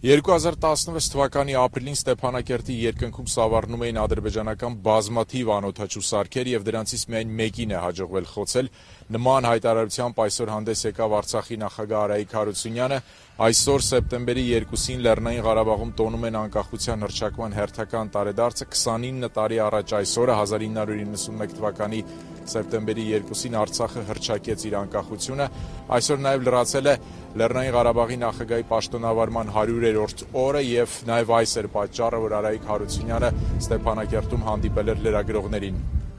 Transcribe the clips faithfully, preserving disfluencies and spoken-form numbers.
երկու հազար տասնվեց թվականի ապրիլին Ստեփանակերտի երկնքում սավառնում էին ադրբեջանական բազմաթիվ անօդաչու սարքեր եւ դրանցից միայն մեկին է հաջողվել խոցել։ Նման հայտարարությամբ այսօր հանդես եկավ Արցախի նախագահ Արայիկ Հարությունյանը։ Այսօր սեպտեմբերի երկուսին Լեռնային Ղարաբաղում տոնում են անկախության հռչակման հերթական տարեդարձը։ քսանինը տարի առաջ այսօրը հազար ինը հարյուր իննսունմեկ թվականի սեպտեմբերի երկուսին Արցախը հռչակեց իր անկախությունը։ Այսօր նաև լրացել է Լեռնային Ղարաբաղի նախագահի պաշտոնավարման հարյուրերորդ օրը եւ նաև այս էր պատճառը, որ Արայիկ Հարությունյանը Ստեփանակերտում հանդիպել էր լրագրողներին։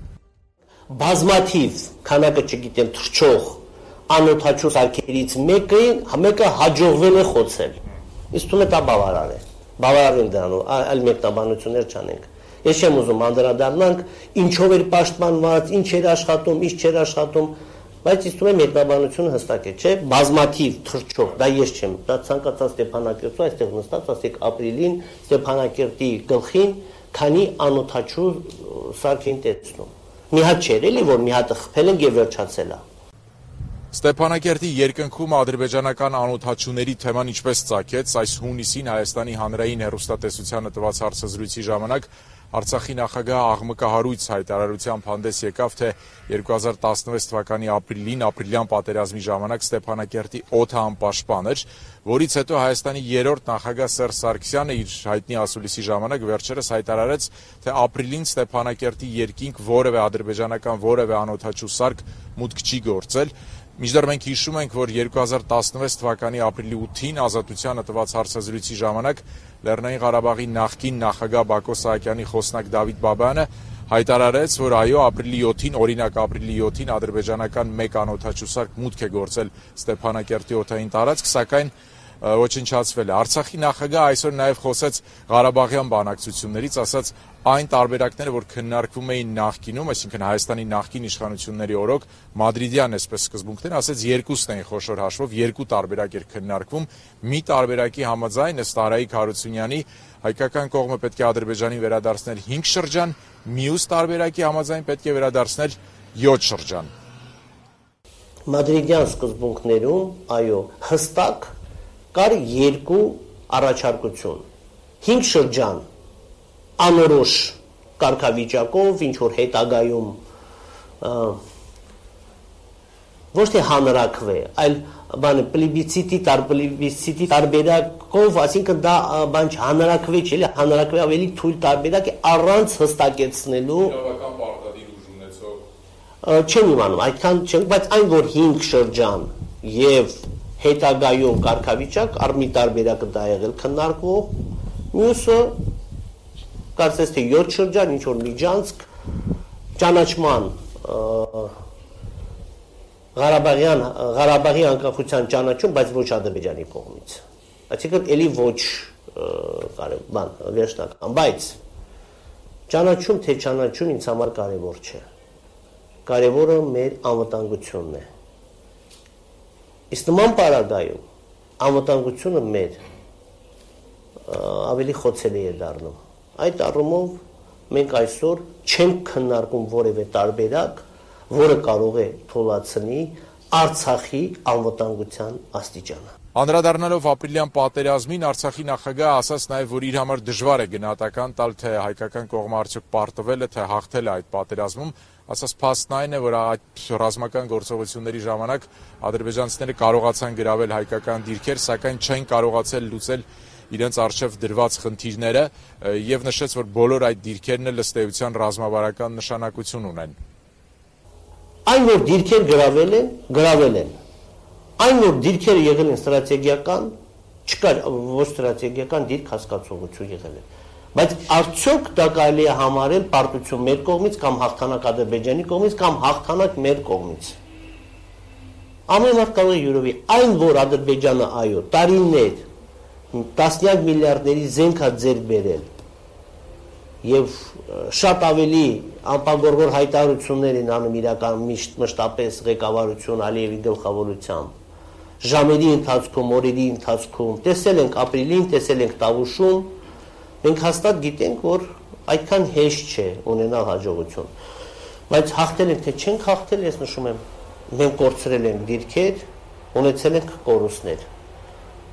Բազմաթիվ քանակը չգիտեմ թռչող անօդաչու սարքերից մեկը մեկը հաջողվել է խոցել։ Իսկ թվում է դա բավարար է։ Բավարար ենք դրանով, այլ մեկնաբանություններ չանենք։ Ես չեմ ուզում անդրադառնանք ինչով էր պաշտպանված, ինչ էր աշխատում, ինչ չէր աշխատում, բայց իսկ թվում է մեկնաբանությունը հստակ է, չէ՞, բազմաթիվ թռչող, դա ես չեմ, դա ցանկացած Ստեփանակերտում այստեղ նստած ասեք ապրիլին Ստեփանակերտի գլխին քանի անօդաչու սարք են տեսնում։ Մի հատ չէր էլի, որ մի հատը խփել են եւ վերջացել է։ Ստեփանակերտի երկնքում ադրբեջանական անօդաչուների թեման ինչպես ծագեց, այս հունիսին Հայաստանի հանրային հեռուստատեսությանը տված հարցազրույցի ժամանակ Արցախի նախագահը աղմկահարույց հայտարարությամբ հանդես եկավ, թե երկու հազար տասնվեց թվականի ապրիլին ապրիլյան պատերազմի ժամանակ Ստեփանակերտի օդը անպաշտպան էր, որից հետո Հայաստանի երրորդ նախագահ Սերժ Սարգսյանը իր հայտնի ասուլիսի ժամանակ վերջերս հայտարարեց, թե ապրիլին Ստեփանակերտի երկինք որևէ ադրբեջանական որևէ անօդաչու սարք մուտք չի գործել։ Մինչդեռ մենք հիշում ենք, որ երկու հազար տասնվեց թվականի ապրիլի ութին Ազատությանը տված հարցազրույցի ժամանակ Լեռնային Ղարաբաղի նախկին նախագահ Բակո Սահակյանի խոսնակ Դավիթ Բաբայանը հայտարարեց, որ այո, ապրիլի յոթին, օրինակ ապրիլի յոթին ադրբեջանական մեկ անօդաչու սարք մուտք է գործել Ստեփանակերտի օդային տարածք, սակայն ոչնչացվել է։ Արցախի նախագահը այսօր նաև խոսեց Ղարաբաղյան բանակցություններից, ասաց այն տարբերակները, որ քննարկվում էին նախկինում, այսինքն Հայաստանի նախկին իշխանությունների օրոք, մադրիդյան այսպես սկզբունքներ, ասաց երկուսն էին խոշոր հաշվով, երկու տարբերակ էր քննարկվում, մի տարբերակի համաձայն ըստ Արայիկ Հարությունյանի հայկական կողմը պետք է Ադրբեջանին վերադարձնել հինգ շրջան, մյուս տարբերակի համաձայն պետք է վերադարձնել յոթ շրջան։ Մադրիդյան սկզբունքներում, այո, հստակ կար երկու առաջարկություն։ հինգ շրջան անորոշ կարգավիճակով, ինչ որ հետագայում ոչ թե հանրակրվե, այլ բանը պլեբիսցիտի տար պլեբիսցիտի տարբերակով, այսինքն դա բան հանրակրվե չէ, էլի հանրակրվե ավելի թույլ տարբերակ է առանց հստակեցնելու իրավական պարտադիր ուժ ունեցող։ Չեմ իմանում, այդքան չեմ, բայց այն որ հինգ շրջան եւ հետագայում կարգավիճակ, առ մի տարբերակը դա եղել քննարկվող, մյուսը կարծես թե յոթ շրջան, ինչ որ միջանցք, ճանաչման Ղարաբաղյան Ղարաբաղի անկախության ճանաչում, բայց ոչ Ադրբեջանի կողմից։ Այսինքն էլի ոչ կարև բան վերջնական, բայց ճանաչում թե ճանաչում ինձ համար կարևոր չէ։ Կարևորը մեր անվտանգությունն է։ Իսկ նման պարագայում անվտանգությունը մեր ավելի խոցելի է դառնում։ Այդ առումով մենք այսօր չենք քննարկում որևէ տարբերակ, որը կարող է թույլատնի Արցախի անվտանգության աստիճանը։ Անդրադառնալով ապրիլյան պատերազմին, Արցախի նախագահը ասաց նաև, որ իր համար դժվար է գնահատական տալ, թե հայկական կողմը արդյոք պարտվել է, թե հաղթել է այդ պատերազմում, ասաց փաստն այն է, որ այդ ռազմական գործողությունների ժամանակ ադրբեջանցիները կարողացան գրավել հայկական դիրքեր, սակայն չեն կարողացել լուծել իրենց առջև դրված խնդիրները եւ նշեց, որ բոլոր այդ դիրքերն էլ ըստ էության ռազմավարական նշանակություն ունեն։ Այն որ դիրքեր գրավել են, գրավել են։ Այն որ դիրքերը եղել են ստրատեգիական, չկա ոչ ստրատեգիական դիրք հասկացողություն եղել է։ Բայց արդյոք դա կարելի է համարել պարտություն մեր կողմից կամ հաղթանակ Ադրբեջանի կողմից կամ հաղթանակ մեր կողմից։ Ամեն մարդ կարող է յուրովի այն որ Ադրբեջանը այո տարիներ տասնյակ միլիարդների զենք է ձեռք բերել եւ շատ ավելի անպագորգոր հայտարարություններ են անում իրական միշտ մշտապես ղեկավարություն Ալիևի գլխավորությամբ ժամերի ընթացքում, օրերի ընթացքում տեսել ենք ապրիլին, տեսել ենք Տավուշում, մենք հաստատ գիտենք, որ այդքան հեշտ չէ ունենալ հաջողություն, բայց հաղթել ենք թե չենք հաղթել, ես նշում եմ, մենք կորցրել ենք դիրքեր, ունեցել ենք կորուստներ։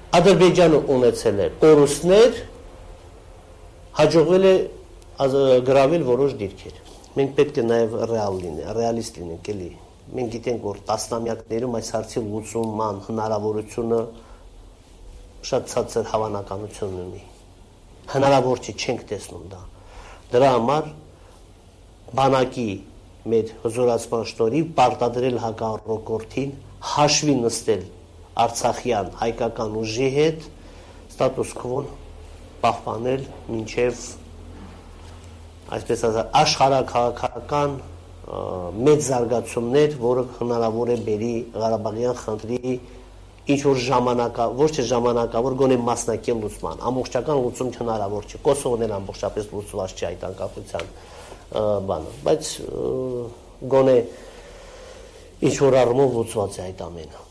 Ադրբեջանը ունեցել է կորուստներ, հաջողվել է գրավել որոշ դիրքեր։ Մենք պետք է նաև ռեալ լինենք, ռեալիստ լինենք, էլի։ Մենք գիտենք, որ տասնամյակներում այս հարցի լուծման հնարավորությունը շատ ցածր հավանականություն ունի։ Հնարավոր չի, չենք տեսնում դա։ Դրա համար բանակի մեր հզորացման շնորհիվ պարտադրել հակառակորդին հաշվի նստել արցախյան հայկական ուժի հետ, ստատուս քվոն պահպանել մինչև այսպես ասած աշխարհաքաղաքական մեծ զարգացումներ, որը հնարավոր է բերի Ղարաբաղյան խնդրի ինչ որ ժամանակա, ոչ թե ժամանակավոր, գոնե մասնակի լուծման, ամբողջական լուծում հնարավոր չէ։ Կոսովոն էլ ամբողջապես լուծված չէ այդ անկախության բանը, բայց գոնե ինչ որ առումով լուծված է այդ ամենը։